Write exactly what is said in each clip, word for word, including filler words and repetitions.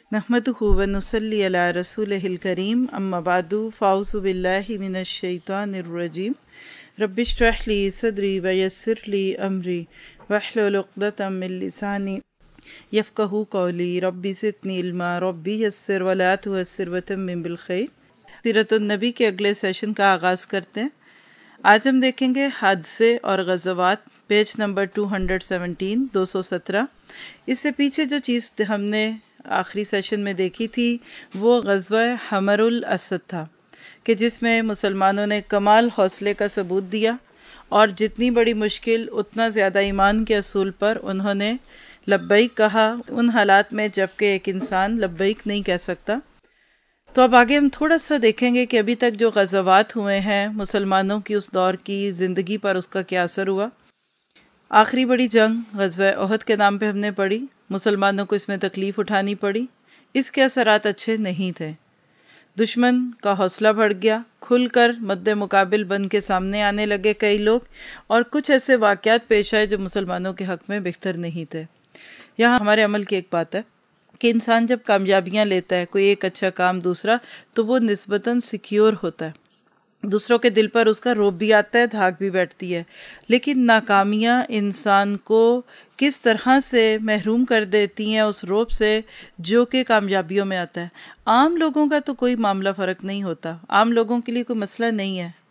نحمدہ و نصلی علی رسولہ الکریم اما بعد فاعوذ باللہ من الشیطان الرجیم رب اشرح لی صدری ویسر لی امری واحلل عقدۃ من لسانی یفقہوا قولی رب زدنی علما رب یسر ولا تعسر وتمم بالخیر۔ سیرت النبی کے اگلے سیشن کا آغاز کرتے ہیں۔ آج ہم دیکھیں گے حادثے اور غزوات، پیج نمبر دو سو سترہ دو سو سترہ۔ اس سے پیچھے جو چیز ہم نے آخری سیشن میں دیکھی تھی وہ غزوہ حمر الاسد تھا کہ جس میں مسلمانوں نے کمال حوصلے کا ثبوت دیا اور جتنی بڑی مشکل اتنا زیادہ ایمان کے اصول پر انہوں نے لبیک کہا، ان حالات میں جبکہ ایک انسان لبیک نہیں کہہ سکتا۔ تو اب آگے ہم تھوڑا سا دیکھیں گے کہ ابھی تک جو غزوات ہوئے ہیں مسلمانوں کی اس دور کی زندگی پر اس کا کیا اثر ہوا۔ آخری بڑی جنگ غزوہ احد کے نام پہ ہم نے پڑھی، مسلمانوں کو اس میں تکلیف اٹھانی پڑی، اس کے اثرات اچھے نہیں تھے۔ دشمن کا حوصلہ بڑھ گیا، کھل کر مد مقابل بن کے سامنے آنے لگے کئی لوگ، اور کچھ ایسے واقعات پیش آئے جو مسلمانوں کے حق میں بہتر نہیں تھے۔ یہاں ہمارے عمل کی ایک بات ہے کہ انسان جب کامیابیاں لیتا ہے، کوئی ایک اچھا کام دوسرا، تو وہ نسبتاً سیکیور ہوتا ہے، دوسروں کے دل پر اس کا رعب بھی آتا ہے، دھاک بھی بیٹھتی ہے۔ لیکن ناکامیاں انسان کو کس طرح سے محروم کر دیتی ہیں اس رعب سے جو کہ کامیابیوں میں آتا ہے۔ عام لوگوں کا تو کوئی معاملہ فرق نہیں ہوتا، عام لوگوں کے لیے کوئی مسئلہ نہیں ہے۔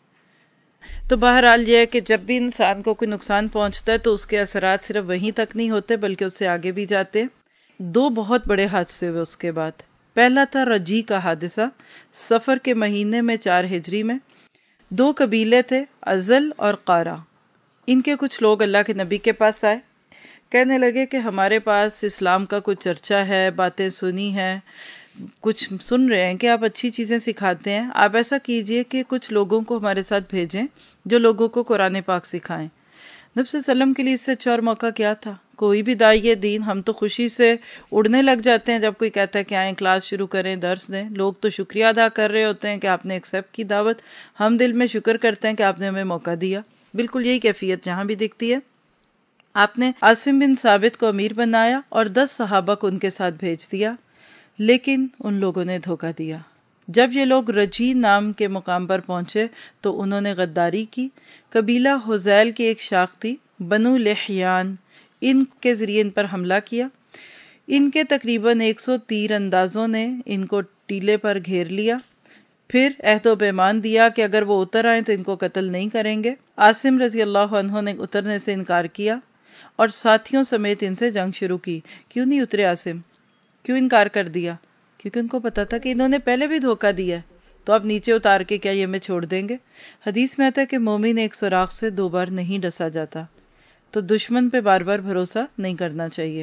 تو بہرحال یہ ہے کہ جب بھی انسان کو کوئی نقصان پہنچتا ہے تو اس کے اثرات صرف وہیں تک نہیں ہوتے بلکہ اس سے آگے بھی جاتے۔ دو بہت بڑے حادثے ہوئے اس کے بعد۔ پہلا تھا رجی کا حادثہ، سفر کے مہینے میں چار ہجری میں۔ دو قبیلے تھے، ازل اور قارا۔ ان کے کچھ لوگ اللہ کے نبی کے پاس آئے، کہنے لگے کہ ہمارے پاس اسلام کا کچھ چرچا ہے، باتیں سنی ہیں، کچھ سن رہے ہیں کہ آپ اچھی چیزیں سکھاتے ہیں، آپ ایسا کیجئے کہ کچھ لوگوں کو ہمارے ساتھ بھیجیں جو لوگوں کو قرآن پاک سکھائیں۔ نبی صلی اللہ علیہ وسلم کے لیے اس سے اچھا اور موقع کیا تھا؟ کوئی بھی داعی دین، ہم تو خوشی سے اڑنے لگ جاتے ہیں جب کوئی کہتا ہے کہ آئیں کلاس شروع کریں، درس دیں۔ لوگ تو شکریہ ادا کر رہے ہوتے ہیں کہ آپ نے ایکسیپٹ کی دعوت، ہم دل میں شکر کرتے ہیں کہ آپ نے ہمیں موقع دیا۔ بالکل یہی کیفیت یہاں بھی دکھتی ہے۔ آپ نے عاصم بن ثابت کو امیر بنایا اور دس صحابہ کو ان کے ساتھ بھیج دیا، لیکن ان لوگوں نے دھوکہ دیا۔ جب یہ لوگ رجی نام کے مقام پر پہنچے تو انہوں نے غداری کی۔ قبیلہ حذیل کی ایک شاخ تھی، بنو لحیان، ان کے ذریعے ان پر حملہ کیا۔ ان کے تقریباً ایک سو تیر اندازوں نے ان کو ٹیلے پر گھیر لیا، پھر عہد و پیمان دیا کہ اگر وہ اتر آئیں تو ان کو قتل نہیں کریں گے۔ عاصم رضی اللہ عنہ نے اترنے سے انکار کیا اور ساتھیوں سمیت ان سے جنگ شروع کی۔ کیوں نہیں اترے عاصم؟ کیوں انکار کر دیا؟ کیونکہ ان کو پتا تھا کہ انہوں نے پہلے بھی دھوکہ دیا ہے، تو اب نیچے اتار کے کیا یہ ہمیں چھوڑ دیں گے؟ حدیث میں آتا ہے کہ مومن ایک سوراخ سے دو بار نہیں ڈسا جاتا، تو دشمن پہ بار بار بھروسہ نہیں کرنا چاہیے۔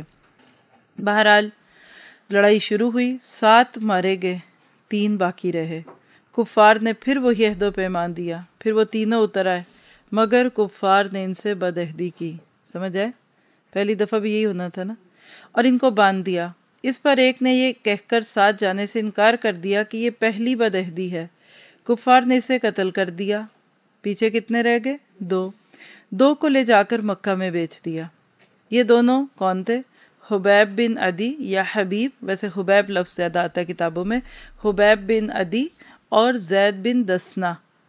بہرحال لڑائی شروع ہوئی، سات مارے گئے، تین باقی رہے۔ کفار نے پھر وہی عہد و پیمان دیا، پھر وہ تینوں اتر آئے، مگر کفار نے ان سے بدعہدی کی۔ سمجھ آئے؟ پہلی دفعہ بھی یہی ہونا تھا نا۔ اور ان کو باندھ دیا۔ اس پر ایک نے یہ کہہ کر ساتھ جانے سے انکار کر دیا کہ یہ پہلی بدعہدی ہے۔ کفار نے اسے قتل کر دیا۔ پیچھے کتنے رہ گئے؟ دو۔ دو کو لے جا کر مکہ میں بیچ دیا۔ یہ دونوں کون تھے؟ حبیب بن عدی یا حبیب، ویسے حبیب لفظ زیادہ آتا ہے کتابوں میں، حبیب بن عدی اور زید بن دسنا۔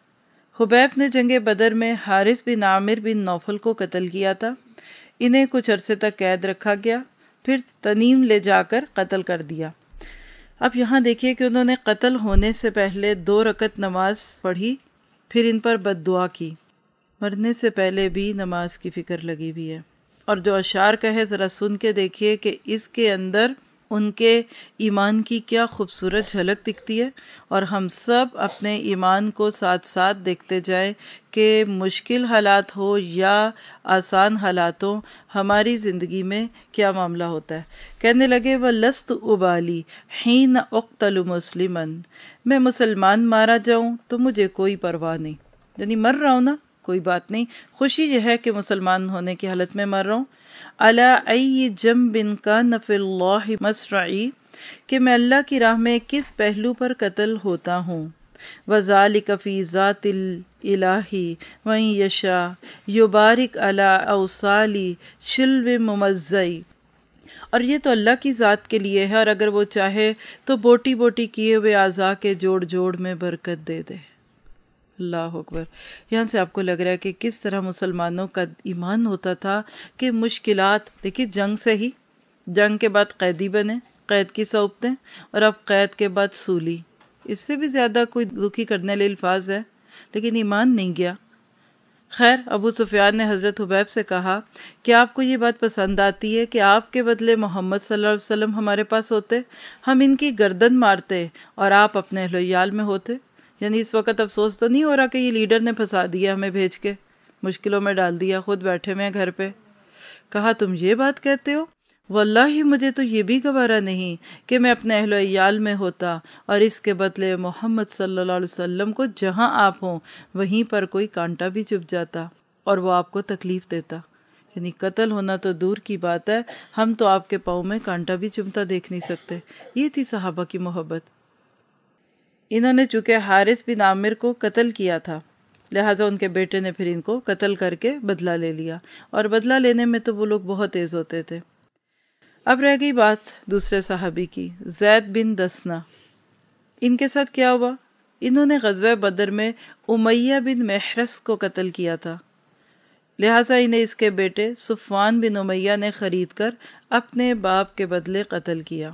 حبیب نے جنگ بدر میں حارث بن عامر بن نوفل کو قتل کیا تھا۔ انہیں کچھ عرصے تک قید رکھا گیا، پھر تنیم لے جا کر قتل کر دیا۔ اب یہاں دیکھیے کہ انہوں نے قتل ہونے سے پہلے دو رکعت نماز پڑھی، پھر ان پر بد دعا کی۔ مرنے سے پہلے بھی نماز کی فکر لگی ہوئی ہے۔ اور جو اشعار کہے ذرا سن کے دیکھیے کہ اس کے اندر ان کے ایمان کی کیا خوبصورت جھلک دکھتی ہے، اور ہم سب اپنے ایمان کو ساتھ ساتھ دیکھتے جائیں کہ مشکل حالات ہو یا آسان حالات ہوں، ہماری زندگی میں کیا معاملہ ہوتا ہے۔ کہنے لگے وَلَسْتُ أُبَالِي حِينَ أُقْتَلُ مُسْلِمًا، میں مسلمان مارا جاؤں تو مجھے کوئی پرواہ نہیں، یعنی مر رہا ہوں نا، کوئی بات نہیں، خوشی یہ ہے کہ مسلمان ہونے کی حالت میں مر رہا ہوں۔ عَلَىٰ أَيِّ جَنْبٍ كَانَ فِي اللَّهِ مَصْرَعِي، کہ میں اللہ کی راہ میں کس پہلو پر قتل ہوتا ہوں۔ وَذَلِكَ فِي ذَاتِ الْإِلَٰهِ وَإِن يَشَاء يُبَارِكْ عَلَىٰ أَوْصَالِ شِلْوٍ مُمَزَّعٍ، اور یہ تو اللہ کی ذات کے لیے ہے، اور اگر وہ چاہے تو بوٹی بوٹی کیے ہوئے اعضاء کے جوڑ جوڑ میں برکت دے دے۔ اللہ اکبر۔ یہاں سے آپ کو لگ رہا ہے کہ کس طرح مسلمانوں کا ایمان ہوتا تھا کہ مشکلات، دیکھیے جنگ سے ہی، جنگ کے بعد قیدی بنے، قید کی صعوبتیں، اور اب قید کے بعد سولی، اس سے بھی زیادہ کوئی دکھی کرنے والے الفاظ ہے، لیکن ایمان نہیں گیا۔ خیر، ابو سفیان نے حضرت حبیب سے کہا کہ آپ کو یہ بات پسند آتی ہے کہ آپ کے بدلے محمد صلی اللہ علیہ وسلم ہمارے پاس ہوتے، ہم ان کی گردن مارتے اور آپ اپنے اہل و عیال میں ہوتے؟ یعنی اس وقت افسوس تو نہیں ہو رہا کہ یہ لیڈر نے پھنسا دیا ہمیں بھیج کے، مشکلوں میں ڈال دیا، خود بیٹھے ہوئے ہیں گھر پہ؟ کہا تم یہ بات کہتے ہو؟ واللہ مجھے تو یہ بھی گوارا نہیں کہ میں اپنے اہل و عیال میں ہوتا اور اس کے بدلے محمد صلی اللہ علیہ وسلم کو جہاں آپ ہوں وہیں پر کوئی کانٹا بھی چبھ جاتا اور وہ آپ کو تکلیف دیتا۔ یعنی قتل ہونا تو دور کی بات ہے، ہم تو آپ کے پاؤں میں کانٹا بھی چبھتا دیکھ نہیں سکتے۔ یہ تھی صحابہ کی محبت۔ انہوں نے چونکہ حارث بن عامر کو قتل کیا تھا، لہٰذا ان کے بیٹے نے پھر ان کو قتل کر کے بدلہ لے لیا، اور بدلہ لینے میں تو وہ لوگ بہت تیز ہوتے تھے۔ اب رہ گئی بات دوسرے صحابی کی، زید بن دسنہ۔ ان کے ساتھ کیا ہوا؟ انہوں نے غزوہ بدر میں امیہ بن محرس کو قتل کیا تھا، لہٰذا انہیں اس کے بیٹے صفوان بن امیہ نے خرید کر اپنے باپ کے بدلے قتل کیا۔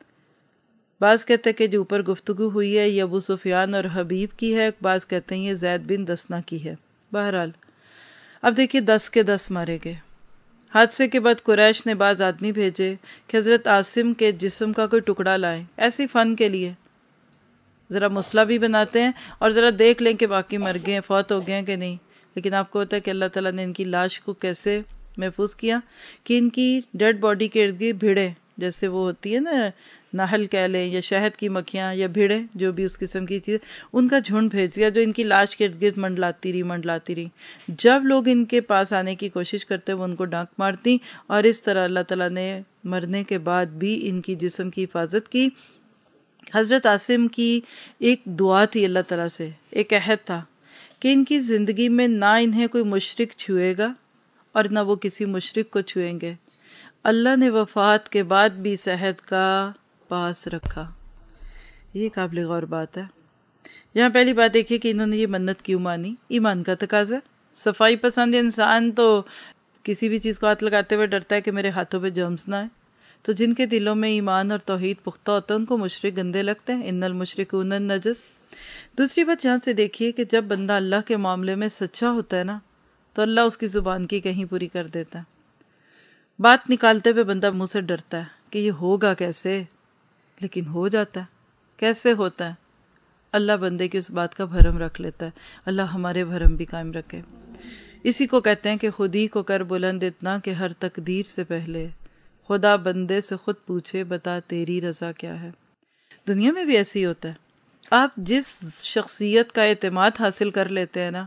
بعض کہتے ہیں کہ جو اوپر گفتگو ہوئی ہے یہ ابو سفیان اور حبیب کی ہے، بعض کہتے ہیں یہ زید بن دسنہ کی ہے۔ بہرحال اب دیکھیے دس کے دس مارے گئے۔ حادثے کے بعد قریش نے بعض آدمی بھیجے کہ حضرت عاصم کے جسم کا کوئی ٹکڑا لائیں، ایسی فن کے لیے ذرا مسئلہ بھی بناتے ہیں اور ذرا دیکھ لیں کہ باقی مر گئے ہیں، فوت ہو گئے ہیں کہ نہیں۔ لیکن آپ کو پتہ ہے کہ اللہ تعالیٰ نے ان کی لاش کو کیسے محفوظ کیا کہ ان کی ڈیڈ باڈی کے ارد گرد بھیڑیں، جیسے وہ ہوتی ہے نا نحل کہہ لیں یا شہد کی مکھیاں یا بھیڑیں، جو بھی اس قسم کی چیز، ان کا جھنڈ بھیج دیا جو ان کی لاش کے ارد گرد منڈلاتی رہی منڈلاتی رہی۔ جب لوگ ان کے پاس آنے کی کوشش کرتے وہ ان کو ڈانک مارتی، اور اس طرح اللہ تعالیٰ نے مرنے کے بعد بھی ان کی جسم کی حفاظت کی۔ حضرت عاصم کی ایک دعا تھی اللہ تعالیٰ سے، ایک عہد تھا کہ ان کی زندگی میں نہ انہیں کوئی مشرک چھوئے گا اور نہ وہ کسی مشرک کو چھوئیں گے۔ اللہ نے وفات کے بعد بھی اس عہد کا پاس رکھا۔ یہ قابل غور بات ہے۔ یہاں پہلی بات دیکھیے کہ انہوں نے یہ منت کیوں مانی، ایمان کا تقاضا۔ صفائی پسند انسان تو کسی بھی چیز کو ہاتھ لگاتے ہوئے ڈرتا ہے کہ میرے ہاتھوں پہ جرمز نہ آئے، تو جن کے دلوں میں ایمان اور توحید پختہ ہوتا ہے ان کو مشرک گندے لگتے ہیں، ان المشرکون النجس۔ دوسری بات یہاں سے دیکھیے کہ جب بندہ اللہ کے معاملے میں سچا ہوتا ہے نا تو اللہ اس کی زبان کی کہیں پوری کر دیتا ہے۔ بات نکالتے ہوئے بندہ منہ سے ڈرتا ہے کہ یہ ہوگا کیسے، لیکن ہو جاتا ہے۔ کیسے ہوتا ہے؟ اللہ بندے کی اس بات کا بھرم رکھ لیتا ہے۔ اللہ ہمارے بھرم بھی قائم رکھے۔ اسی کو کہتے ہیں کہ خودی کو کر بلند اتنا کہ ہر تقدیر سے پہلے خدا بندے سے خود پوچھے بتا تیری رضا کیا ہے۔ دنیا میں بھی ایسے ہی ہوتا ہے، آپ جس شخصیت کا اعتماد حاصل کر لیتے ہیں نا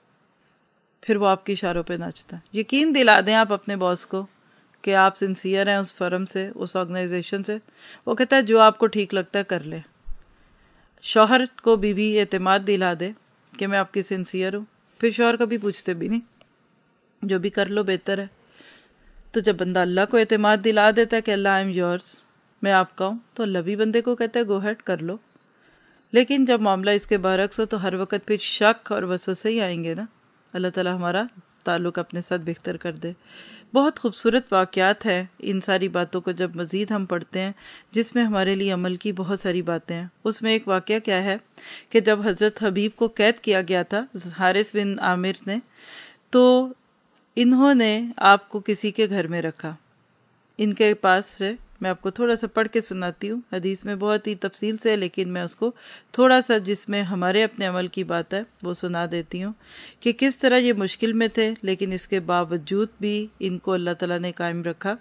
پھر وہ آپ کی اشاروں پہ ناچتا ہے۔ یقین دلا دیں آپ اپنے باس کو کہ آپ سنسیئر ہیں اس فرم سے، اس آرگنائزیشن سے، وہ کہتا ہے جو آپ کو ٹھیک لگتا ہے کر لے۔ شوہر کو بیوی اعتماد دلا دے کہ میں آپ کی سنسیئر ہوں، پھر شوہر کبھی پوچھتے بھی نہیں، جو بھی کر لو بہتر ہے۔ تو جب بندہ اللہ کو اعتماد دلا دیتا ہے کہ اللہ آئی ایم یورس، میں آپ کا ہوں، تو اللہ بھی بندے کو کہتا ہے گو ہیڈ کر لو۔ لیکن جب معاملہ اس کے برعکس ہو تو ہر وقت پھر شک اور وسوسے ہی آئیں گے نا۔ اللہ تعالیٰ ہمارا تعلق اپنے ساتھ بہتر کر دے۔ بہت خوبصورت واقعات ہیں ان ساری باتوں کو جب مزید ہم پڑھتے ہیں، جس میں ہمارے لیے عمل کی بہت ساری باتیں ہیں۔ اس میں ایک واقعہ کیا ہے کہ جب حضرت حبیب کو قید کیا گیا تھا حارث بن عامر نے، تو انہوں نے آپ کو کسی کے گھر میں رکھا، ان کے پاس سے۔ میں آپ کو تھوڑا سا پڑھ کے سناتی ہوں، حدیث میں بہت ہی تفصیل سے ہے لیکن میں اس کو تھوڑا سا جس میں ہمارے اپنے عمل کی بات ہے وہ سنا دیتی ہوں کہ کس طرح یہ مشکل میں تھے لیکن اس کے باوجود بھی ان کو اللہ تعالیٰ نے قائم رکھا۔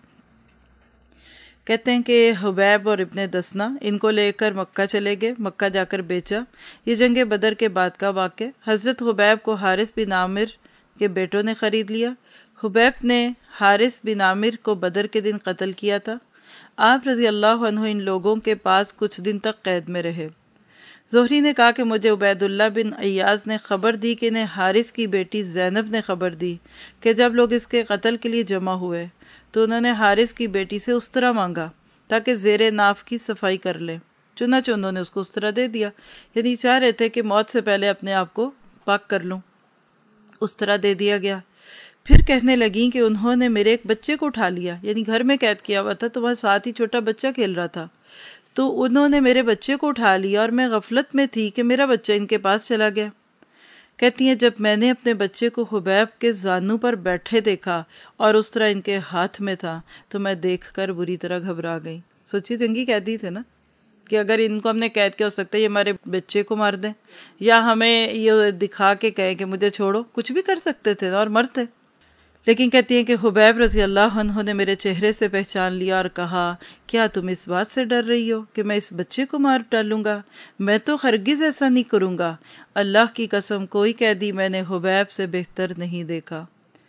کہتے ہیں کہ حبیب اور ابن دسنہ ان کو لے کر مکہ چلے گئے، مکہ جا کر بیچا۔ یہ جنگ بدر کے بعد کا واقعہ۔ حضرت حبیب کو حارث بن عامر کے بیٹوں نے خرید لیا۔ حبیب نے حارث بن عامر کو بدر کے دن قتل کیا تھا۔ آپ رضی اللہ عنہ ان لوگوں کے پاس کچھ دن تک قید میں رہے۔ زہری نے کہا کہ مجھے عبید اللہ بن ایاز نے خبر دی کہ انہیں حارث کی بیٹی زینب نے خبر دی کہ جب لوگ اس کے قتل کے لیے جمع ہوئے تو انہوں نے حارث کی بیٹی سے استرا مانگا تاکہ زیر ناف کی صفائی کر لے، چنانچہ انہوں نے اس کو استرا دے دیا، یعنی چاہ رہے تھے کہ موت سے پہلے اپنے آپ کو پاک کر لوں، استرا دے دیا گیا۔ پھر کہنے لگیں کہ انہوں نے میرے ایک بچے کو اٹھا لیا، یعنی گھر میں قید کیا ہوا تھا تو وہاں ساتھ ہی چھوٹا بچہ کھیل رہا تھا، تو انہوں نے میرے بچے کو اٹھا لیا اور میں غفلت میں تھی کہ میرا بچہ ان کے پاس چلا گیا۔ کہتی ہیں جب میں نے اپنے بچے کو حبیب کے زانو پر بیٹھے دیکھا اور اس طرح ان کے ہاتھ میں تھا تو میں دیکھ کر بری طرح گھبرا گئی۔ سوچی جنگی قیدی تھے نا، کہ اگر ان کو ہم نے قید کیا ہو سکتا ہے یہ ہمارے بچے کو مار دیں یا ہمیں یہ دکھا کے کہیں کہ مجھے چھوڑو، کچھ بھی کر سکتے تھے اور مرتے۔ لیکن کہتی ہیں کہ حبیب رضی اللہ عنہ نے میرے چہرے سے پہچان لیا اور کہا کیا تم اس بات سے ڈر رہی ہو کہ میں اس بچے کو مار ڈالوں گا؟ میں تو ہرگز ایسا نہیں کروں گا، اللہ کی قسم کوئی قیدی میں نے حبیب سے بہتر نہیں دیکھا۔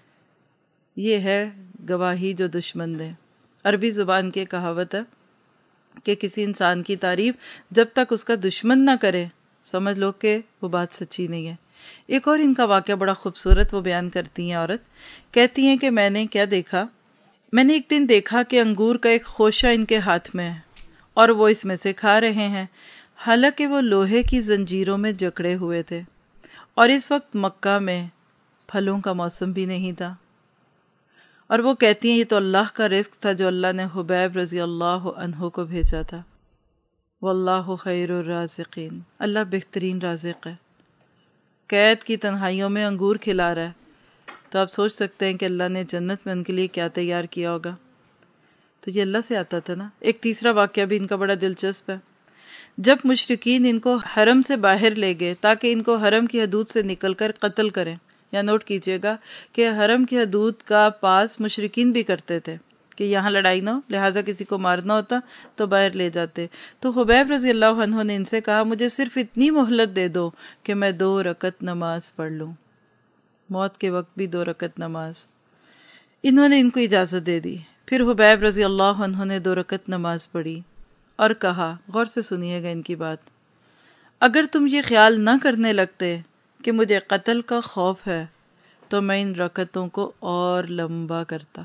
یہ ہے گواہی جو دشمن دے۔ عربی زبان کی کہاوت ہے کہ کسی انسان کی تعریف جب تک اس کا دشمن نہ کرے سمجھ لو کہ وہ بات سچی نہیں ہے۔ ایک اور ان کا واقعہ بڑا خوبصورت وہ بیان کرتی ہیں عورت، کہتی ہیں کہ میں نے کیا دیکھا، میں نے ایک دن دیکھا کہ انگور کا ایک خوشہ ان کے ہاتھ میں ہے اور وہ اس میں سے کھا رہے ہیں، حالانکہ وہ لوہے کی زنجیروں میں جکڑے ہوئے تھے اور اس وقت مکہ میں پھلوں کا موسم بھی نہیں تھا۔ اور وہ کہتی ہیں یہ تو اللہ کا رزق تھا جو اللہ نے حبیب رضی اللہ عنہ کو بھیجا تھا۔ واللہ خیر الرازقین، اللہ بہترین رازق ہے۔ قید کی تنہائیوں میں انگور کھلا رہا ہے تو آپ سوچ سکتے ہیں کہ اللہ نے جنت میں ان کے لیے کیا تیار کیا ہوگا۔ تو یہ اللہ سے آتا تھا نا۔ ایک تیسرا واقعہ بھی ان کا بڑا دلچسپ ہے۔ جب مشرکین ان کو حرم سے باہر لے گئے تاکہ ان کو حرم کی حدود سے نکل کر قتل کریں، یا نوٹ کیجئے گا کہ حرم کی حدود کا پاس مشرکین بھی کرتے تھے کہ یہاں لڑائی نہ ہو، لہٰذا کسی کو مارنا ہوتا تو باہر لے جاتے، تو حبیب رضی اللہ عنہ نے ان سے کہا مجھے صرف اتنی مہلت دے دو کہ میں دو رکعت نماز پڑھ لوں، موت کے وقت بھی دو رکعت نماز۔ انہوں نے ان کو اجازت دے دی۔ پھر حبیب رضی اللہ عنہ نے دو رکعت نماز پڑھی اور کہا، غور سے سنیے گا ان کی بات، اگر تم یہ خیال نہ کرنے لگتے کہ مجھے قتل کا خوف ہے تو میں ان رکعتوں کو اور لمبا کرتا،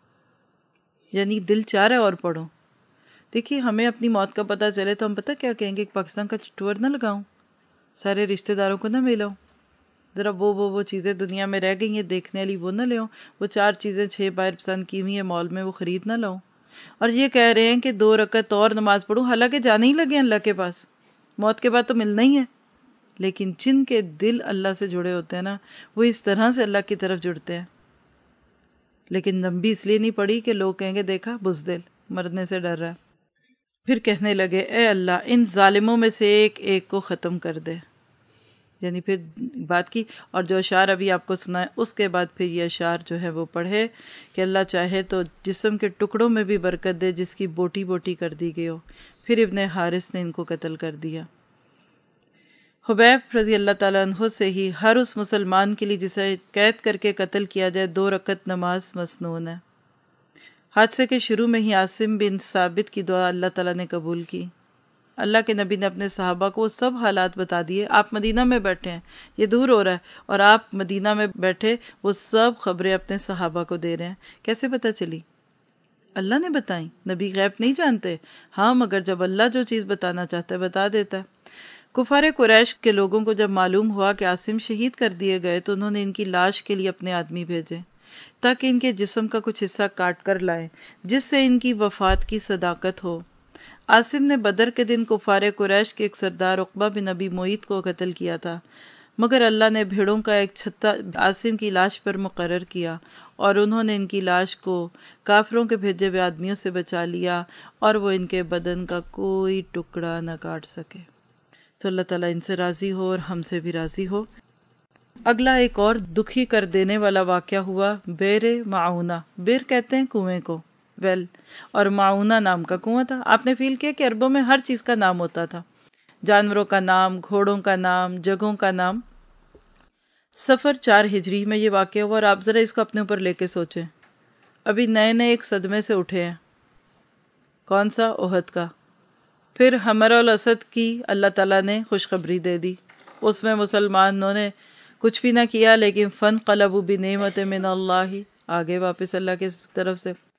یعنی دل چاہ رہا ہے اور پڑھو۔ دیکھیے ہمیں اپنی موت کا پتہ چلے تو ہم پتہ کیا کہیں گے کہ پاکستان کا ٹور نہ لگاؤں، سارے رشتہ داروں کو نہ ملاؤں، ذرا وہ وہ وہ چیزیں دنیا میں رہ گئی ہیں دیکھنے والی وہ نہ لے، وہ چار چیزیں چھ بار پسند کی ہوئی ہیں مال میں وہ خرید نہ لاؤں، اور یہ کہہ رہے ہیں کہ دو رکعت اور نماز پڑھوں، حالانکہ جانے ہی لگے اللہ کے پاس، موت کے بعد تو ملنا ہی ہے۔ لیکن جن کے دل اللہ سے جڑے ہوتے ہیں نا وہ اس طرح سے اللہ کی طرف جڑتے ہیں۔ لیکن لمبی اس لیے نہیں پڑی کہ لوگ کہیں گے دیکھا بزدل مرنے سے ڈر رہا ہے۔ پھر کہنے لگے اے اللہ ان ظالموں میں سے ایک ایک کو ختم کر دے، یعنی پھر بات کی، اور جو اشعار ابھی آپ کو سنا ہے اس کے بعد پھر یہ اشعار جو ہے وہ پڑھے کہ اللہ چاہے تو جسم کے ٹکڑوں میں بھی برکت دے جس کی بوٹی بوٹی کر دی گئی ہو۔ پھر ابن حارث نے ان کو قتل کر دیا۔ حبیب رضی اللہ تعالیٰ عنہ سے ہی ہر اس مسلمان کے لیے جسے قید کر کے قتل کیا جائے دو رکعت نماز مسنون ہے۔ حادثے کے شروع میں ہی عاصم بن ثابت کی دعا اللہ تعالیٰ نے قبول کی۔ اللہ کے نبی نے اپنے صحابہ کو سب حالات بتا دیے، آپ مدینہ میں بیٹھے ہیں، یہ دور ہو رہا ہے اور آپ مدینہ میں بیٹھے وہ سب خبریں اپنے صحابہ کو دے رہے ہیں۔ کیسے پتہ چلی؟ اللہ نے بتائیں، نبی غیب نہیں جانتے، ہاں مگر جب اللہ جو چیز بتانا چاہتا ہے بتا دیتا ہے۔ کفار قریش کے لوگوں کو جب معلوم ہوا کہ عاصم شہید کر دیے گئے تو انہوں نے ان کی لاش کے لیے اپنے آدمی بھیجے تاکہ ان کے جسم کا کچھ حصہ کاٹ کر لائیں جس سے ان کی وفات کی صداقت ہو۔ عاصم نے بدر کے دن کفار قریش کے ایک سردار عقبہ بن ابی معیط کو قتل کیا تھا، مگر اللہ نے بھیڑوں کا ایک چھتا عاصم کی لاش پر مقرر کیا اور انہوں نے ان کی لاش کو کافروں کے بھیجے ہوئے آدمیوں سے بچا لیا اور وہ ان کے بدن کا کوئی ٹکڑا نہ کاٹ سکے۔ تو اللہ تعالیٰ ان سے راضی ہو اور ہم سے بھی راضی ہو۔ اگلا ایک اور دکھی کر دینے والا واقعہ ہوا بیر معونہ۔ بیر کہتے ہیں کنویں کو، ویل، اور معونہ نام کا کنواں تھا۔ آپ نے فیل کیا کہ عربوں میں ہر چیز کا نام ہوتا تھا، جانوروں کا نام، گھوڑوں کا نام، جگہوں کا نام۔ سفر چار ہجری میں یہ واقعہ ہوا اور آپ ذرا اس کو اپنے اوپر لے کے سوچیں، ابھی نئے نئے ایک صدمے سے اٹھے ہیں، کون سا؟ احد کا۔ پھر حمر الاسد کی اللہ تعالیٰ نے خوشخبری دے دی، اس میں مسلمانوں نے کچھ بھی نہ کیا لیکن فن قلبوا بنعمت من اللہ، آگے واپس اللہ کی طرف سے۔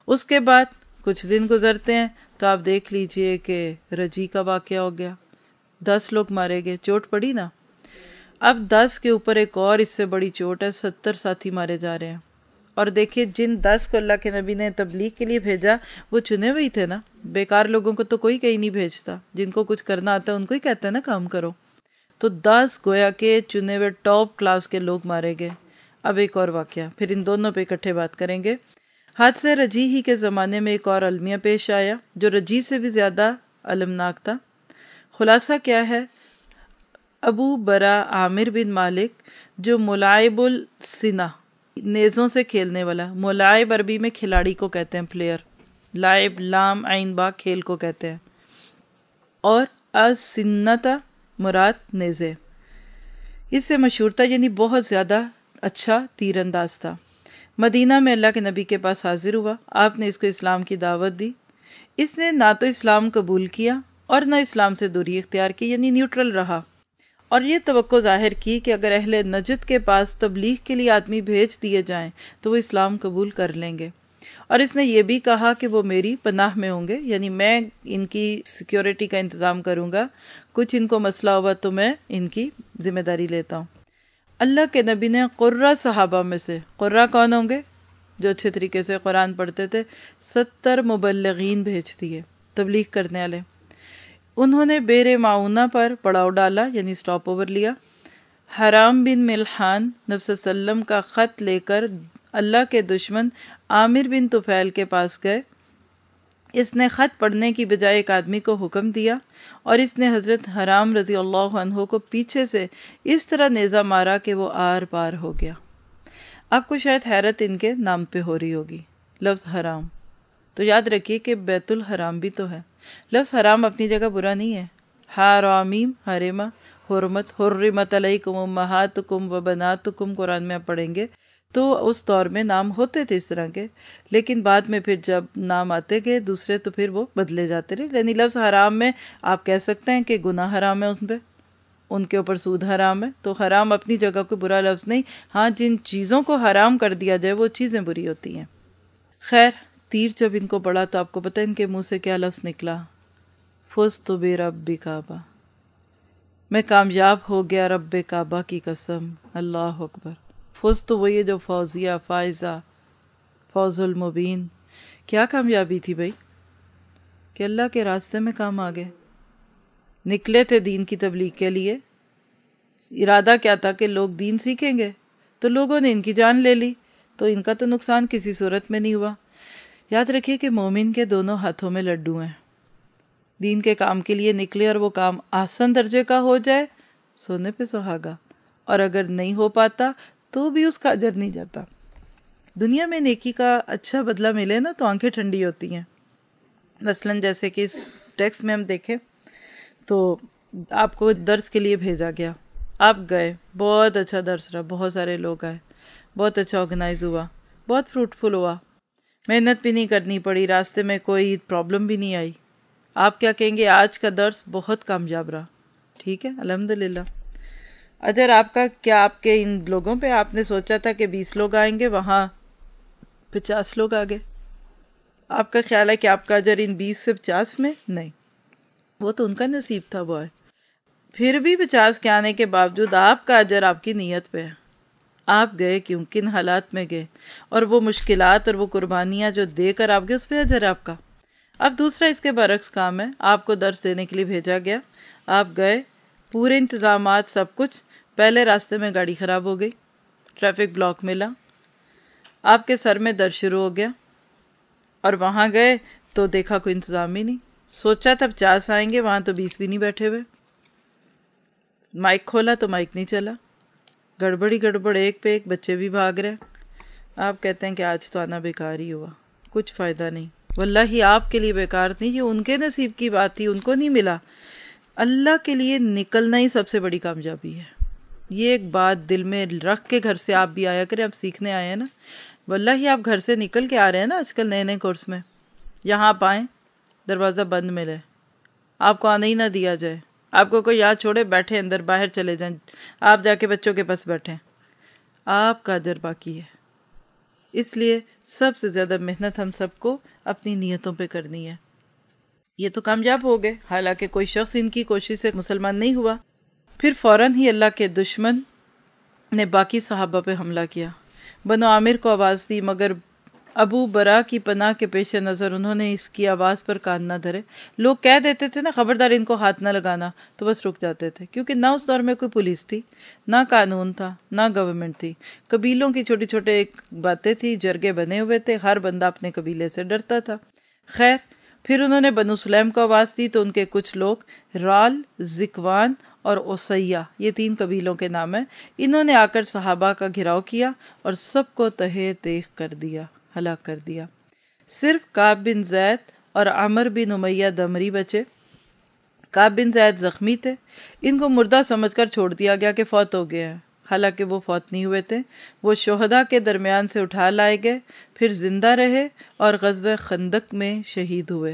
اس کے بعد کچھ دن گزرتے ہیں تو آپ دیکھ لیجئے کہ رجی کا واقعہ ہو گیا، دس لوگ مارے گئے، چوٹ پڑی نا۔ اب دس کے اوپر ایک اور اس سے بڑی چوٹ ہے، ستر ساتھی مارے جا رہے ہیں۔ اور دیکھیے جن دس کو اللہ کے نبی نے تبلیغ کے لیے بھیجا وہ چنے ہوئے ہی تھے نا، بیکار لوگوں کو تو کوئی کہیں نہیں بھیجتا، جن کو کچھ کرنا آتا ہے ان کو ہی کہتا ہے نا کام کرو۔ تو دس گویا کے چنے ہوئے ٹاپ کلاس کے لوگ مارے گئے۔ اب ایک اور واقعہ، پھر ان دونوں پہ اکٹھے بات کریں گے۔ حادثہ رجی ہی کے زمانے میں ایک اور المیہ پیش آیا جو رجی سے بھی زیادہ المناک تھا۔ خلاصہ کیا ہے؟ ابو برا عامر بن مالک جو ملاعب السنہ، نیزوں سے کھیلنے والا، ملاعب عربی میں کھلاڑی کو کہتے ہیں، پلیئر، لائب لام عین با کھیل کو کہتے ہیں، اور السنتا مراد نیزے، اس سے مشہور تھا، یعنی بہت زیادہ اچھا تیر انداز تھا۔ مدینہ میں اللہ کے نبی کے پاس حاضر ہوا، آپ نے اس کو اسلام کی دعوت دی۔ اس نے نہ تو اسلام قبول کیا اور نہ اسلام سے دوری اختیار کی، یعنی نیوٹرل رہا، اور یہ توقع ظاہر کی کہ اگر اہل نجد کے پاس تبلیغ کے لیے آدمی بھیج دیے جائیں تو وہ اسلام قبول کر لیں گے، اور اس نے یہ بھی کہا کہ وہ میری پناہ میں ہوں گے، یعنی میں ان کی سیکیورٹی کا انتظام کروں گا، کچھ ان کو مسئلہ ہوا تو میں ان کی ذمہ داری لیتا ہوں۔ اللہ کے نبی نے قرہ صحابہ میں سے، قرہ کون ہوں گے؟ جو اچھے طریقے سے قرآن پڑھتے تھے، ستر مبلغین بھیج دیے، تبلیغ کرنے والے۔ انہوں نے بیر معونہ پر پڑاؤ ڈالا، یعنی سٹاپ اوور لیا۔ حرام بن ملحان نبی صلی اللہ علیہ وسلم کا خط لے کر اللہ کے دشمن عامر بن طفیل کے پاس گئے۔ اس نے خط پڑھنے کی بجائے ایک آدمی کو حکم دیا، اور اس نے حضرت حرام رضی اللہ عنہ کو پیچھے سے اس طرح نیزہ مارا کہ وہ آر پار ہو گیا۔ آپ کو شاید حیرت ان کے نام پہ ہو رہی ہوگی، لفظ حرام، تو یاد رکھیے کہ بیت الحرام بھی تو ہے۔ لفظ حرام اپنی جگہ برا نہیں ہے، حرامیم حرمہ، حرمت، حرمت علیکم امہاتکم و بناتکم، قرآن میں آپ پڑھیں گے تو اس دور میں نام ہوتے تھے اس طرح کے، لیکن بعد میں پھر جب نام آتے گئے دوسرے تو پھر وہ بدلے جاتے رہے، یعنی لفظ حرام میں آپ کہہ سکتے ہیں کہ گناہ حرام ہے، ان پہ ان کے اوپر سود حرام ہے، تو حرام اپنی جگہ کوئی برا لفظ نہیں، ہاں جن چیزوں کو حرام کر دیا جائے وہ چیزیں بری ہوتی ہیں۔ خیر، تیر جب ان کو پڑا تو آپ کو پتہ ہے ان کے منہ سے کیا لفظ نکلا؟ فزت برب کعبہ، میں کامیاب ہو گیا رب کعبہ کی قسم، اللہ اکبر۔ فزت وہی جو فوزیہ، فائزہ، فوز المبین، کیا کامیابی تھی بھائی کہ اللہ کے راستے میں کام آ گئے، نکلے تھے دین کی تبلیغ کے لیے، ارادہ کیا تھا کہ لوگ دین سیکھیں گے، تو لوگوں نے ان کی جان لے لی، تو ان کا تو نقصان کسی صورت میں نہیں ہوا۔ یاد رکھیے کہ مومن کے دونوں ہاتھوں میں لڈو ہیں، دین کے کام کے لیے نکلے اور وہ کام آسن درجے کا ہو جائے، سونے پہ سہاگا، اور اگر نہیں ہو پاتا تو بھی اس کا اجر نہیں جاتا۔ دنیا میں نیکی کا اچھا بدلہ ملے نا تو آنکھیں ٹھنڈی ہوتی ہیں۔ مثلاً جیسے کہ اس ٹیکسٹ میں ہم دیکھیں تو آپ کو درس کے لیے بھیجا گیا، آپ گئے، بہت اچھا درس رہا، بہت سارے لوگ آئے، بہت اچھا آرگنائز ہوا، بہت فروٹفل ہوا، محنت بھی نہیں کرنی پڑی، راستے میں کوئی پرابلم بھی نہیں آئی، آپ کیا کہیں گے؟ آج کا درس بہت کامیاب رہا، ٹھیک ہے، الحمدللہ۔ اجر آپ کا کیا؟ آپ کے ان لوگوں پہ آپ نے سوچا تھا کہ بیس لوگ آئیں گے، وہاں پچاس لوگ آ گئے، آپ کا خیال ہے کہ آپ کا اجر ان بیس سے پچاس میں؟ نہیں، وہ تو ان کا نصیب تھا، وہ ہے۔ پھر بھی پچاس کے آنے کے باوجود آپ کا اجر آپ کی نیت پہ ہے، آپ گئے کیوں، کن حالات میں گئے، اور وہ مشکلات اور وہ قربانیاں جو دے کر آپ گئے، اس پہ اجر آپ کا۔ اب دوسرا اس کے برعکس کام ہے، آپ کو درس دینے کے لیے بھیجا گیا، آپ گئے، پورے انتظامات سب کچھ، پہلے راستے میں گاڑی خراب ہو گئی، ٹریفک بلاک ملا، آپ کے سر میں درد شروع ہو گیا، اور وہاں گئے تو دیکھا کوئی انتظام ہی نہیں، سوچا تھا پچاس آئیں گے، وہاں تو بیس بھی نہیں بیٹھے ہوئے، مائک کھولا تو مائک نہیں چلا، گڑبڑی گڑبڑ، ایک پہ ایک، بچے بھی بھاگ رہے۔ آپ کہتے ہیں کہ آج تو آنا بیکار ہی ہوا، کچھ فائدہ نہیں۔ واللہ آپ کے لیے بیکار نہیں، یہ ان کے نصیب کی بات تھی، ان کو نہیں ملا۔ اللہ کے لیے نکلنا ہی سب سے بڑی کامیابی ہے۔ یہ ایک بات دل میں رکھ کے گھر سے آپ بھی آیا کریں، آپ سیکھنے آئے ہیں نا، واللہ آپ گھر سے نکل کے آ رہے ہیں نا آج کل نئے نئے کورس میں، یہاں آپ آئیں دروازہ بند ملے، آپ کو آنے ہی نہ دیا جائے، آپ کو کوئی یہاں چھوڑے بیٹھے اندر، باہر چلے جائیں، آپ جا کے بچوں کے پاس بیٹھیں، آپ کا اجر باقی ہے۔ اس لیے سب سے زیادہ محنت ہم سب کو اپنی نیتوں پہ کرنی ہے۔ یہ تو کامیاب ہو گئے، حالانکہ کوئی شخص ان کی کوشش سے مسلمان نہیں ہوا۔ پھر فوراً ہی اللہ کے دشمن نے باقی صحابہ پہ حملہ کیا، بنو عامر کو آواز دی، مگر ابو برا کی پناہ کے پیش نظر انہوں نے اس کی آواز پر کان نہ دھرے۔ لوگ کہہ دیتے تھے نا خبردار ان کو ہاتھ نہ لگانا، تو بس رک جاتے تھے، کیونکہ نہ اس دور میں کوئی پولیس تھی، نہ قانون تھا، نہ گورنمنٹ تھی، قبیلوں کی چھوٹی چھوٹے ایک باتیں تھی، جرگے بنے ہوئے تھے، ہر بندہ اپنے قبیلے سے ڈرتا تھا۔ خیر پھر انہوں نے بنو سلیم کو آواز دی تو ان کے کچھ لوگ، رال، ذکوان اور اسیہ، یہ تین قبیلوں کے نام ہیں، انہوں نے آ کر صحابہ کا گھراؤ کیا اور سب کو تہے دیکھ کر دیا، ہلاک کر دیا۔ صرف کعب بن زید اور عمر بن امیہ دمری بچے۔ کعب بن زید زخمی تھے، ان کو مردہ سمجھ کر چھوڑ دیا گیا کہ فوت ہو گئے ہیں، حالانکہ وہ فوت نہیں ہوئے تھے، وہ شہداء کے درمیان سے اٹھا لائے گئے، پھر زندہ رہے اور غزوہ خندق میں شہید ہوئے۔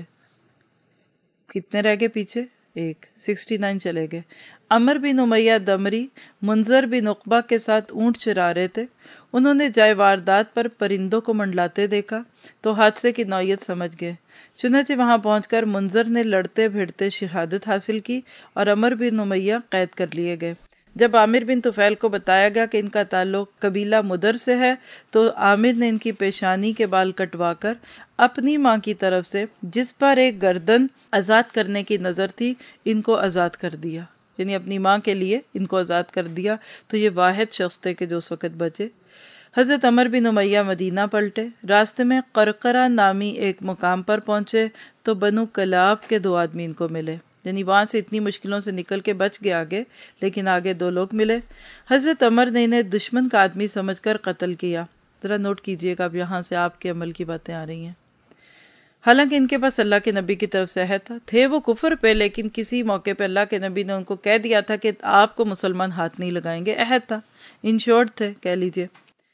کتنے رہ گئے پیچھے؟ ایک، سکسٹی نائن چلے گئے۔ عمر بن امیہ دمری منظر بن عقبہ کے ساتھ اونٹ چرا رہے تھے، انہوں نے جائے واردات پر پرندوں کو منڈلاتے دیکھا تو حادثے کی نوعیت سمجھ گئے، چنانچہ وہاں پہنچ کر منظر نے لڑتے بھیڑتے شہادت حاصل کی اور عمر بن امیہ قید کر لیے گئے۔ جب عامر بن طفیل کو بتایا گیا کہ ان کا تعلق قبیلہ مدر سے ہے تو عامر نے ان کی پیشانی کے بال کٹوا کر اپنی ماں کی طرف سے، جس پر ایک گردن آزاد کرنے کی نظر تھی، ان کو آزاد کر دیا، یعنی اپنی ماں کے لیے ان کو آزاد کر دیا۔ تو یہ واحد شخص تھے کہ جو اس وقت بچے۔ حضرت عمر بن امیہ مدینہ پلٹے، راستے میں قرقرہ نامی ایک مقام پر پہنچے تو بنو کلاب کے دو آدمی ان کو ملے، یعنی وہاں سے اتنی مشکلوں سے نکل کے بچ گئے آگے، لیکن آگے دو لوگ ملے۔ حضرت عمر نے انہیں دشمن کا آدمی سمجھ کر قتل کیا۔ ذرا نوٹ کیجئے گا، اب یہاں سے آپ کے عمل کی باتیں آ رہی ہیں۔ حالانکہ ان کے پاس اللہ کے نبی کی طرف سے عہد تھا، تھے وہ کفر پہ، لیکن کسی موقع پہ اللہ کے نبی نے ان کو کہہ دیا تھا کہ آپ کو مسلمان ہاتھ نہیں لگائیں گے، عہد تھا، انشورڈ تھے کہہ لیجئے۔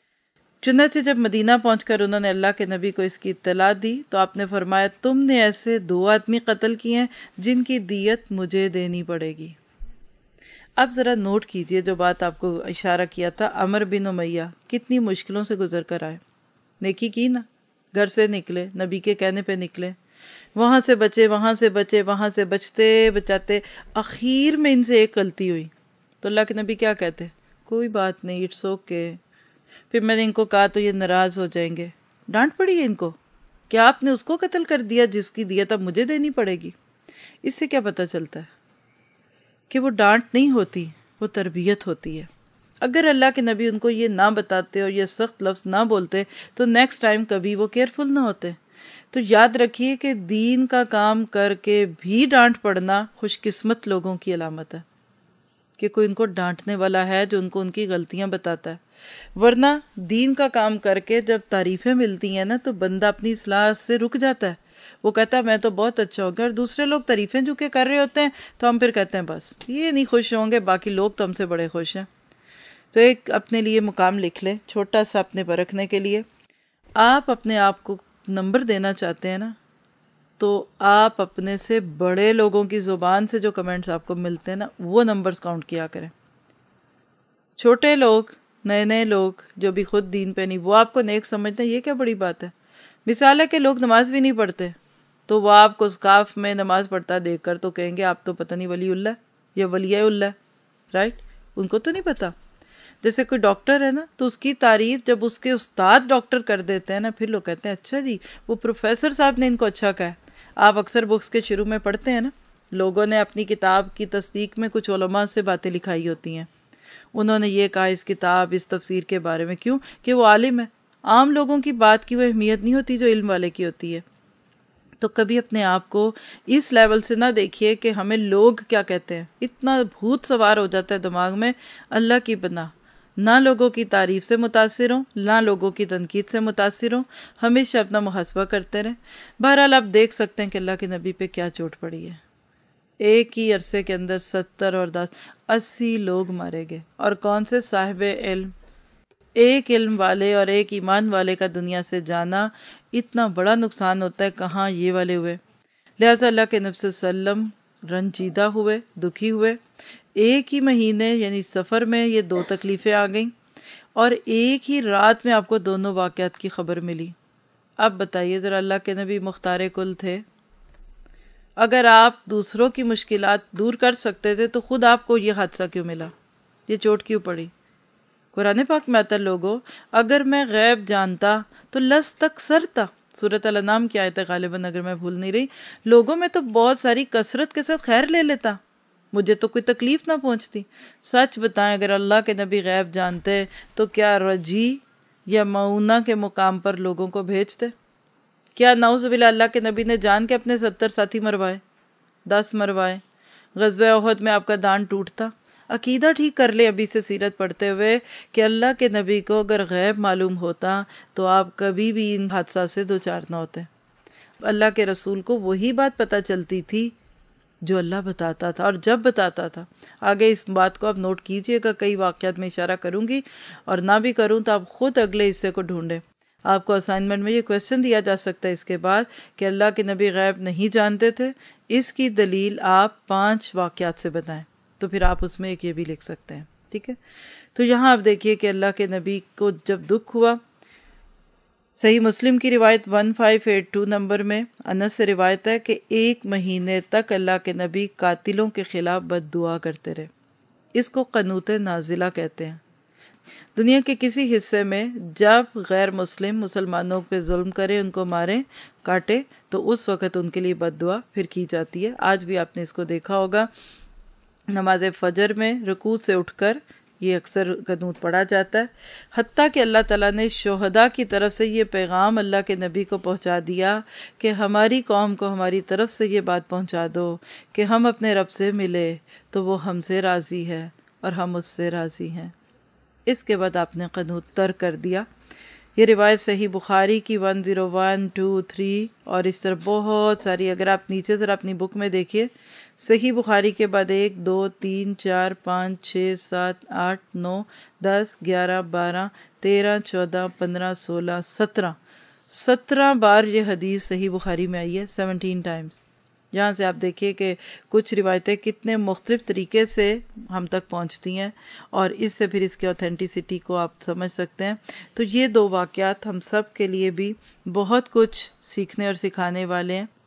چنانچہ جب مدینہ پہنچ کر انہوں نے اللہ کے نبی کو اس کی اطلاع دی تو آپ نے فرمایا، تم نے ایسے دو آدمی قتل کیے ہیں جن کی دیت مجھے دینی پڑے گی۔ اب ذرا نوٹ کیجئے جو بات آپ کو اشارہ کیا تھا، عمر بن امیہ کتنی مشکلوں سے گزر کر آئے، نیکی کی نا، گھر سے نکلے، نبی کے کہنے پہ نکلے، وہاں سے بچے، وہاں سے بچے، وہاں سے بچتے بچاتے اخیر میں ان سے ایک غلطی ہوئی تو اللہ کے نبی کیا کہتے؟ کوئی بات نہیں، اٹس اوکے۔ پھر میں نے ان کو کہا تو یہ ناراض ہو جائیں گے، ڈانٹ پڑی ہے ان کو، کیا آپ نے اس کو قتل کر دیا جس کی دیت اب مجھے دینی پڑے گی؟ اس سے کیا پتہ چلتا ہے کہ وہ ڈانٹ نہیں ہوتی، وہ تربیت ہوتی ہے۔ اگر اللہ کے نبی ان کو یہ نہ بتاتے اور یہ سخت لفظ نہ بولتے تو نیکسٹ ٹائم کبھی وہ کیئرفل نہ ہوتے۔ تو یاد رکھیے کہ دین کا کام کر کے بھی ڈانٹ پڑنا خوش قسمت لوگوں کی علامت ہے، کہ کوئی ان کو ڈانٹنے والا ہے جو ان کو ان کی غلطیاں بتاتا ہے۔ ورنہ دین کا کام کر کے جب تعریفیں ملتی ہیں نا تو بندہ اپنی اصلاح سے رک جاتا ہے، وہ کہتا ہے میں تو بہت اچھا ہو گیا، اور دوسرے لوگ تعریفیں جو کہ کر رہے ہوتے ہیں تو ہم پھر کہتے ہیں بس یہ نہیں خوش ہوں گے، باقی لوگ تو ہم سے بڑے خوش ہیں۔ تو ایک اپنے لیے مقام لکھ لیں چھوٹا سا اپنے پر رکھنے کے لیے، آپ اپنے آپ کو نمبر دینا چاہتے ہیں نا تو آپ اپنے سے بڑے لوگوں کی زبان سے جو کمنٹس آپ کو ملتے ہیں نا وہ نمبرز کاؤنٹ کیا کریں۔ چھوٹے لوگ، نئے نئے لوگ جو بھی خود دین پہ نہیں، وہ آپ کو نیک سمجھتے ہیں، یہ کیا بڑی بات ہے؟ مثال ہے کہ لوگ نماز بھی نہیں پڑھتے تو وہ آپ کو اسکاف میں نماز پڑھتا دیکھ کر تو کہیں گے آپ تو پتہ نہیں ولی اللہ یا ولیہ اللہ، رائٹ؟ ان کو تو نہیں پتا۔ جیسے کوئی ڈاکٹر ہے نا تو اس کی تعریف جب اس کے استاد ڈاکٹر کر دیتے ہیں نا پھر لوگ کہتے ہیں اچھا جی وہ پروفیسر صاحب نے ان کو اچھا کہا ہے۔ آپ اکثر بکس کے شروع میں پڑھتے ہیں نا، لوگوں نے اپنی کتاب کی تصدیق میں کچھ علماء سے باتیں لکھائی ہوتی ہیں، انہوں نے یہ کہا اس کتاب اس تفسیر کے بارے میں، کیوں کہ وہ عالم ہے۔ عام لوگوں کی بات کی وہ اہمیت نہیں ہوتی جو علم والے کی ہوتی ہے۔ تو کبھی اپنے آپ کو اس لیول سے نہ دیکھیے کہ ہمیں لوگ کیا کہتے ہیں، اتنا بھوت سوار ہو جاتا ہے دماغ میں، اللہ کی بنا نہ لوگوں کی تعریف سے متاثر ہوں نہ لوگوں کی تنقید سے متاثر ہوں، ہمیشہ اپنا محاسبہ کرتے رہیں۔ بہرحال آپ دیکھ سکتے ہیں کہ اللہ کے نبی پہ کیا چوٹ پڑی ہے، ایک ہی عرصے کے اندر ستر اور دس اسی لوگ مارے گئے، اور کون سے؟ صاحب علم، ایک علم والے اور ایک ایمان والے کا دنیا سے جانا اتنا بڑا نقصان ہوتا ہے، کہاں یہ والے ہوئے۔ لہٰذا اللہ کے نبی صلی اللہ علیہ وسلم رنجیدہ ہوئے، دکھی ہوئے، ایک ہی مہینے یعنی سفر میں یہ دو تکلیفیں آ گئیں، اور ایک ہی رات میں آپ کو دونوں واقعات کی خبر ملی. اب بتائیے ذرا، اللہ کے نبی مختار کل تھے. اگر آپ دوسروں کی مشکلات دور کر سکتے تھے تو خود آپ کو یہ حادثہ کیوں ملا، یہ چوٹ کیوں پڑی؟ قرآن پاک میں آتا لوگوں، اگر میں غیب جانتا تو لستکثرتا، سورۃ الانعام کی آیت ہے غالباً اگر میں بھول نہیں رہی، لوگوں میں تو بہت ساری کثرت کے ساتھ خیر لے لیتا، مجھے تو کوئی تکلیف نہ پہنچتی. سچ بتائیں، اگر اللہ کے نبی غیب جانتے تو کیا رجی یا معونہ کے مقام پر لوگوں کو بھیجتے؟ کیا نعوذ باللہ اللہ کے نبی نے جان کے اپنے ستر ساتھی مروائے، دس مروائے؟ غزوہ احد میں آپ کا دان ٹوٹتا؟ عقیدہ ٹھیک کر لے ابھی سے سیرت پڑھتے ہوئے کہ اللہ کے نبی کو اگر غیب معلوم ہوتا تو آپ کبھی بھی ان حادثات سے دوچار نہ ہوتے. اللہ کے رسول کو وہی بات پتہ چلتی تھی جو اللہ بتاتا تھا اور جب بتاتا تھا. آگے اس بات کو آپ نوٹ کیجئے گا، کئی واقعات میں اشارہ کروں گی، اور نہ بھی کروں تو آپ خود اگلے حصے کو ڈھونڈیں. آپ کو اسائنمنٹ میں یہ کویسچن دیا جا سکتا ہے اس کے بعد کہ اللہ کے نبی غیب نہیں جانتے تھے، اس کی دلیل آپ پانچ واقعات سے بتائیں. تو پھر آپ اس میں ایک یہ بھی لکھ سکتے ہیں. ٹھیک ہے، تو یہاں آپ دیکھیے کہ اللہ کے نبی کو جب دکھ ہوا، صحیح مسلم کی روایت one five eight two number میں انس سے روایت ہے کہ ایک مہینے تک اللہ کے نبی قاتلوں کے خلاف بد دعا کرتے رہے. اس کو قنوت نازلہ کہتے ہیں. دنیا کے کسی حصے میں جب غیر مسلم مسلمانوں پہ ظلم کرے، ان کو مارے کاٹے، تو اس وقت ان کے لیے بد دعا پھر کی جاتی ہے. آج بھی آپ نے اس کو دیکھا ہوگا، نماز فجر میں رکوع سے اٹھ کر یہ اکثر قنوت پڑھا جاتا ہے. حتیٰ کہ اللہ تعالیٰ نے شہداء کی طرف سے یہ پیغام اللہ کے نبی کو پہنچا دیا کہ ہماری قوم کو ہماری طرف سے یہ بات پہنچا دو کہ ہم اپنے رب سے ملے تو وہ ہم سے راضی ہے اور ہم اس سے راضی ہیں. اس کے بعد آپ نے قنوت ترک کر دیا. یہ روایت صحیح بخاری کی one zero one two three اور اس طرح بہت ساری، اگر آپ نیچے ذرا اپنی بک میں دیکھیے، صحیح بخاری کے بعد ایک دو تین چار پانچ چھ سات آٹھ نو دس گیارہ بارہ تیرہ چودہ پندرہ سولہ سترہ سترہ بار یہ حدیث صحیح بخاری میں آئی ہے، سیونٹین ٹائمز. یہاں سے آپ دیکھیے کہ کچھ روایتیں کتنے مختلف طریقے سے ہم تک پہنچتی ہیں، اور اس سے پھر اس کی اوتھینٹسٹی کو آپ سمجھ سکتے ہیں. تو یہ دو واقعات ہم سب کے لیے بھی بہت کچھ سیکھنے اور سکھانے والے ہیں.